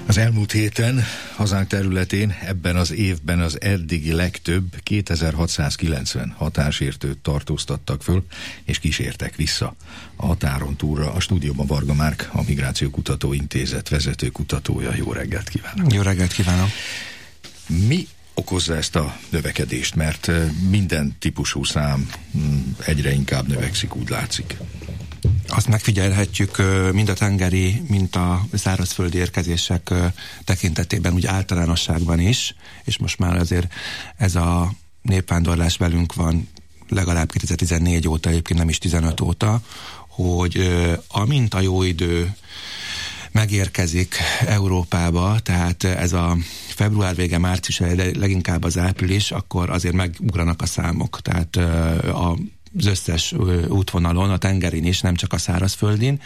Az elmúlt héten hazánk területén ebben az évben az eddigi legtöbb 2690 határsértőt tartóztattak föl, és kísértek vissza a határon túlra. A stúdióban Varga Márk, a Migrációkutató Intézet vezető kutatója. Jó reggelt kívánok! Jó reggelt kívánok! Mi okozza ezt a növekedést? Mert minden típusú szám egyre inkább növekszik, úgy látszik. Azt megfigyelhetjük mind a tengeri, mind a szárazföldi érkezések tekintetében, úgy általánosságban is, és most már azért ez a népvándorlás velünk van legalább 2014 óta, egyébként nem is 15 óta, hogy amint a jó idő megérkezik Európába, tehát ez a február vége, március eleje, leginkább az április, akkor azért megugranak a számok, tehát az összes útvonalon, a tengerin is, nem csak a szárazföldin,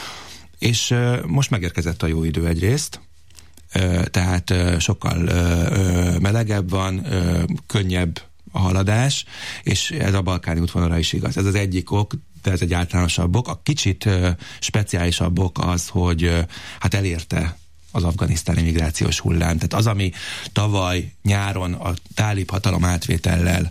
és most megérkezett a jó idő egyrészt, tehát sokkal melegebb van, könnyebb a haladás, és ez a balkáni útvonalra is igaz. Ez az egyik ok, de ez egy általánosabb ok. A kicsit speciálisabb ok az, hogy hát elérte az afganisztáni migrációs hullám. Tehát az, ami tavaly nyáron a tálib hatalom átvétellel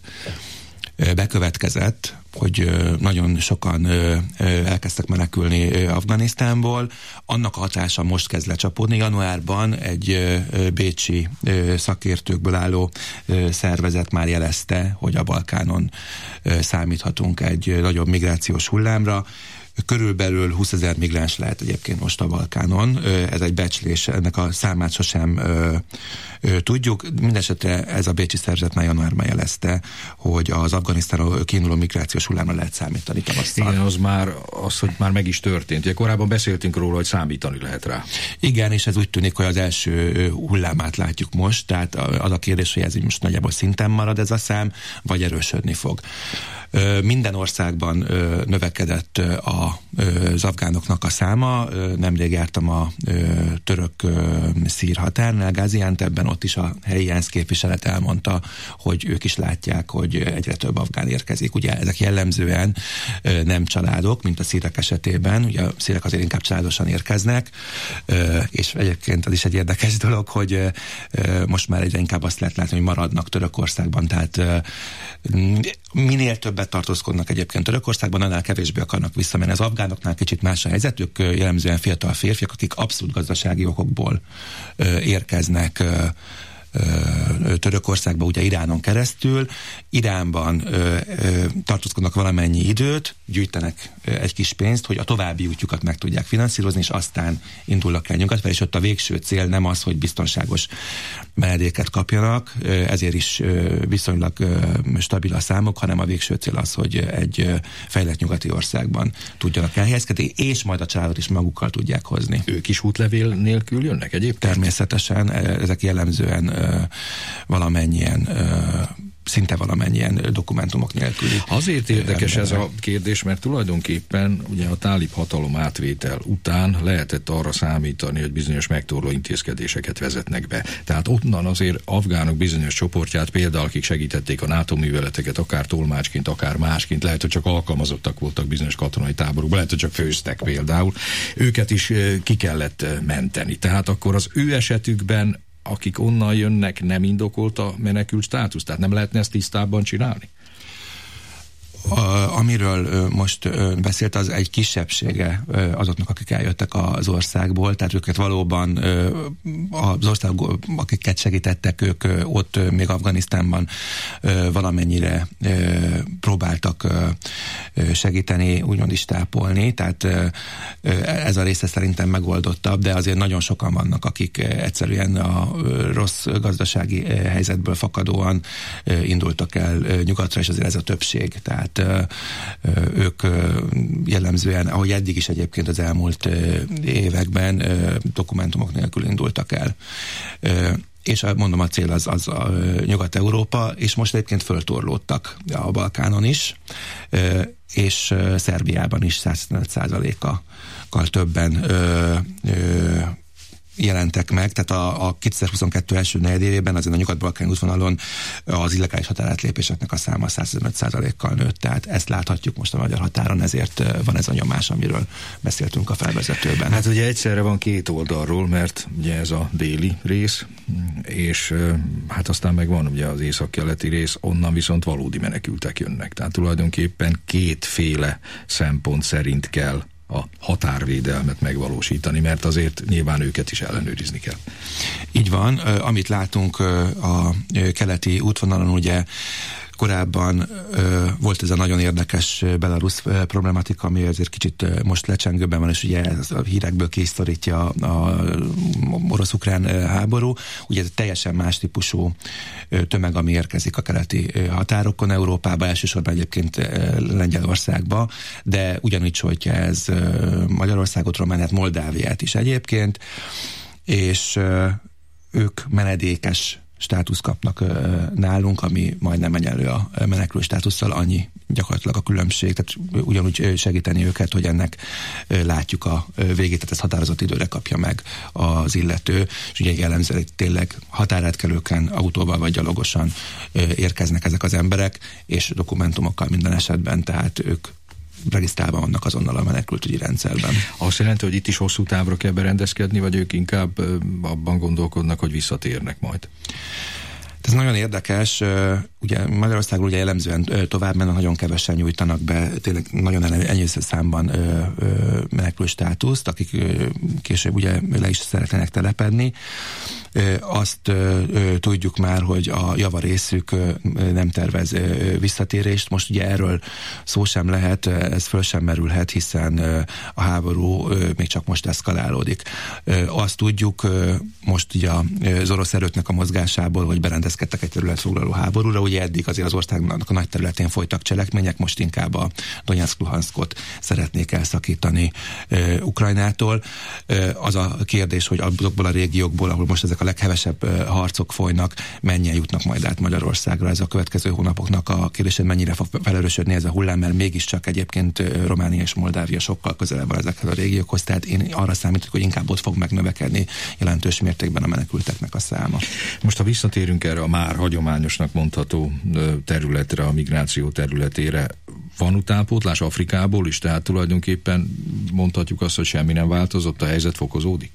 bekövetkezett, hogy nagyon sokan elkezdtek menekülni Afganisztánból, annak a hatása most kezd lecsapódni. Januárban egy bécsi szakértőkből álló szervezet már jelezte, hogy a Balkánon számíthatunk egy nagyobb migrációs hullámra. Körülbelül 20 000 migráns lehet egyébként most a Balkánon. Ez egy becslés, ennek a számát sosem tudjuk. Mindenesetre ez a bécsi szervezet már januárban jelezte, hogy az Afganisztánról kiinduló migrációs hullámra lehet számítani tavasszal. Igen, hogy már meg is történt. Ugye korábban beszéltünk róla, hogy számítani lehet rá. Igen, és ez úgy tűnik, hogy az első hullámát látjuk most, tehát az a kérdés, hogy ez most nagyjából szinten marad ez a szám, vagy erősödni fog. Minden országban növekedett az afgánoknak a száma. Nemrég jártam a török-szír határnál, Gaziantepben, ott is a helyi ENSZ képviselet elmondta, hogy ők is látják, hogy egyre több afgán érkezik. Ugye ezek jellemzően nem családok, mint a szírek esetében. Ugye a szírek azért inkább családosan érkeznek, és egyébként az is egy érdekes dolog, hogy most már egyre inkább azt lehet látni, hogy maradnak Törökországban, tehát minél többet tartózkodnak egyébként Törökországban, annál kevésbé akarnak visszamenni. Az afgánoknál kicsit más a helyzet, ők jellemzően fiatal férfiak, akik abszolút gazdasági okokból érkeznek Törökországba, ugye Iránon keresztül. Iránban tartózkodnak valamennyi időt, gyűjtenek egy kis pénzt, hogy a további útjukat meg tudják finanszírozni, és aztán indulnak el nyugatra, és ott a végső cél nem az, hogy biztonságos menedéket kapjanak, ezért is viszonylag stabil a számok, hanem a végső cél az, hogy egy fejlett nyugati országban tudjanak elhelyezkedni, és majd a családot is magukkal tudják hozni. Ők is útlevél nélkül jönnek egyébként? Természetesen, ezek jellemzően szinte valamennyien dokumentumok nélküli. Azért érdekes ez a kérdés, mert tulajdonképpen ugye a tálib hatalom átvétel után lehetett arra számítani, hogy bizonyos megtorló intézkedéseket vezetnek be. Tehát onnan azért afgánok bizonyos csoportját, például akik segítették a NATO műveleteket, akár tolmácsként, akár másként, lehet, hogy csak alkalmazottak voltak bizonyos katonai táborokban, lehet, hogy csak főztek például, őket is ki kellett menteni. Tehát akkor az ő esetükben, akik onnan jönnek, nem indokolt a menekült státusz? Tehát nem lehetne ezt tisztábban csinálni? Amiről most beszélt, az egy kisebbsége azoknak, akik eljöttek az országból, tehát őket valóban az országok, akiket segítettek, ők ott még Afganisztánban valamennyire próbáltak segíteni, úgymond is tápolni, tehát ez a része szerintem megoldottabb, de azért nagyon sokan vannak, akik egyszerűen a rossz gazdasági helyzetből fakadóan indultak el nyugatra, és azért ez a többség, tehát ők jellemzően, ahogy eddig is egyébként az elmúlt években dokumentumok nélkül indultak el. És mondom, a cél az a Nyugat-Európa, és most egyébként föltorlódtak a Balkánon is, és Szerbiában is 105%-kal többen jelentek meg, tehát a 2022 első negyedévében azért a nyugat-balkáni útvonalon az illegális határátlépéseknek a száma 105%-kal nőtt, tehát ezt láthatjuk most a magyar határon, ezért van ez a nyomás, amiről beszéltünk a felvezetőben. Hát ugye egyszerre van két oldalról, mert ugye ez a déli rész, és hát aztán meg van ugye az északkeleti rész, onnan viszont valódi menekültek jönnek. Tehát tulajdonképpen kétféle szempont szerint kell a határvédelmet megvalósítani, mert azért nyilván őket is ellenőrizni kell. Így van, amit látunk a keleti útvonalon, ugye korábban volt ez a nagyon érdekes belarusz problematika, ami azért kicsit most lecsengőben van, és ugye ez a hírekből készítja a orosz-ukrán háború. Ugye ez teljesen más típusú tömeg, ami érkezik a keleti határokon, Európába, elsősorban egyébként Lengyelországba, de ugyanígy hogyha ez Magyarországot, Romániát, Moldáviát is egyébként, és ők menedékes státusz kapnak nálunk, ami majdnem egyenlő a menekülő státusszal, annyi gyakorlatilag a különbség, tehát ugyanúgy segíteni őket, hogy ennek látjuk a végét, tehát ezt határozott időre kapja meg az illető, és ugye jellemzően tényleg határátkelőken, autóval vagy gyalogosan érkeznek ezek az emberek, és dokumentumokkal minden esetben, tehát ők regisztrálva vannak azonnal a menekültügyi rendszerben. Azt jelenti, hogy itt is hosszú távra kell berendezkedni, vagy ők inkább abban gondolkodnak, hogy visszatérnek majd? Ez nagyon érdekes, ugye Magyarországról ugye jellemzően tovább mennek, nagyon kevesen nyújtanak be, tényleg nagyon ennyi számban menekülő státuszt, akik később ugye le is szeretnének telepedni. Azt tudjuk már, hogy a javarészük nem tervez visszatérést. Most ugye erről szó sem lehet, ez föl sem merülhet, hiszen a háború még csak most eszkalálódik. Azt tudjuk most ugye az orosz erőknek a mozgásából, hogy berendezkedtek egy területfoglaló háborúra, ugye eddig azért az országnak a nagy területén folytak cselekmények, most inkább a Donetsk-Luhanszkot szeretnék elszakítani Ukrajnától. Az a kérdés, hogy azokból a régiókból, ahol most ezek a leghevesebb harcok folynak, mennyien jutnak majd át Magyarországra, ez a következő hónapoknak a kérdés, hogy mennyire fog felerősödni ez a hullám, mert mégiscsak egyébként Románia és Moldávia sokkal közelebb van ezekhez a régiókhoz, tehát én arra számítok, hogy inkább ott fog megnövekedni jelentős mértékben a menekülteknek a száma. Most ha visszatérünk erre a már hagyományosnak mondható területre, a migráció területére, van utánpótlás Afrikából is, tehát tulajdonképpen mondhatjuk azt, hogy semmi nem változott, a helyzet fokozódik?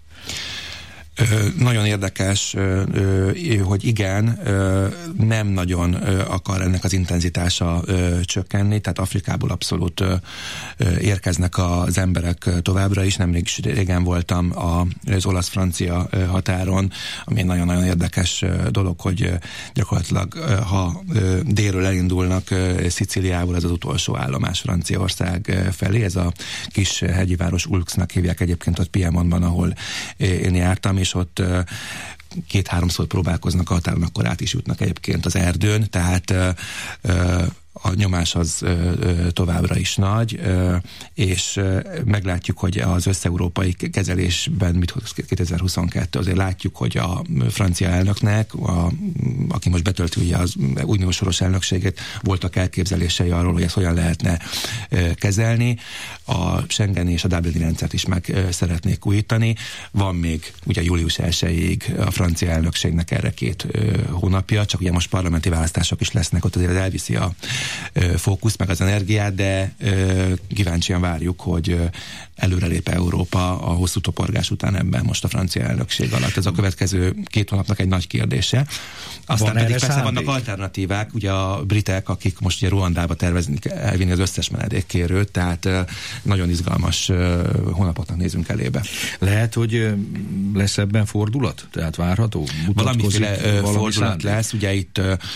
Nagyon érdekes, hogy igen, nem nagyon akar ennek az intenzitása csökkenni, tehát Afrikából abszolút érkeznek az emberek továbbra is. Nemrég is régen voltam az olasz-francia határon, ami egy nagyon-nagyon érdekes dolog, hogy gyakorlatilag ha délről elindulnak Szicíliából, ez az utolsó állomás Franciaország felé. Ez a kis hegyi város Ulxnak hívják egyébként ott Piemontban, ahol én jártam, és ott 2-3-szor próbálkoznak a határon, akkor át is jutnak egyébként az erdőn, tehát a nyomás az továbbra is nagy, és meglátjuk, hogy az összeurópai kezelésben mit hoz 2022, azért látjuk, hogy a francia elnöknek, aki most betölti ugye az úgynevezett soros elnökséget, voltak elképzelései arról, hogy ezt hogyan lehetne kezelni. A Schengeni és a Dublini rendszert is meg szeretnék újítani. Van még ugye július 1-ig a francia elnökségnek erre 2 hónapja, csak ugye most parlamenti választások is lesznek, ott azért elviszi a fókusz, meg az energiát, de kíváncsian várjuk, hogy előrelép Európa a hosszú toporgás után ebben most a francia elnökség alatt. Ez a következő 2 hónapnak egy nagy kérdése. Aztán pedig persze vannak alternatívák, ugye a britek, akik most ugye Ruandába terveznek elvinni az összes menedékkérőt, tehát nagyon izgalmas hónapoknak nézünk elébe. Lehet, hogy lesz ebben fordulat? Tehát várható? Valamiféle fordulat lesz, ugye itt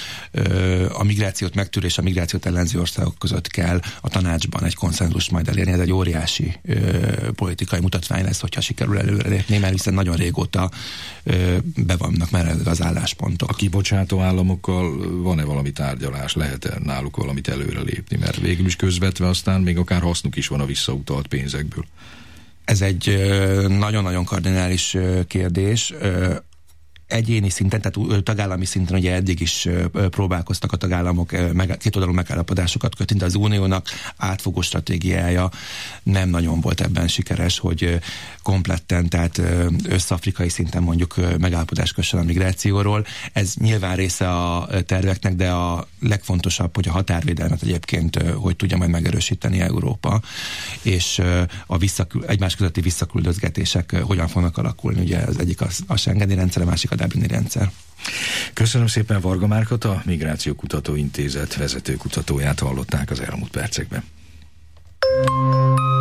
a migrációt megtűrés, a migrációt ellenző országok között kell a tanácsban egy konszenzust majd elérni, ez egy óriási politikai mutatvány lesz, hogyha sikerül előrelépni, mert hiszen nagyon régóta be vannak már az álláspontok. A kibocsátó államokkal van-e valami tárgyalás? Lehet-e náluk valamit előrelépni? Mert végül is közvetve aztán még akár hasznuk is van a visszautalt pénzekből. Ez egy nagyon-nagyon kardinális kérdés. egyéni szinten, tehát tagállami szinten ugye eddig is próbálkoztak a tagállamok kétoldalú megállapodásokat kötni, de az uniónak átfogó stratégiája nem nagyon volt ebben sikeres, hogy kompletten, tehát összafrikai szinten mondjuk megállapodást kössön a migrációról. Ez nyilván része a terveknek, de a legfontosabb, hogy a határvédelmet egyébként hogy tudja majd megerősíteni Európa, és egymás közötti visszaküldözgetések hogyan fognak alakulni. Ugye az egyik a Schengeni rendszer, a másik a Dublini rendszer. Köszönöm szépen, Varga Márkot, a Migrációkutató Intézet vezető kutatóját hallották az elmúlt percekben.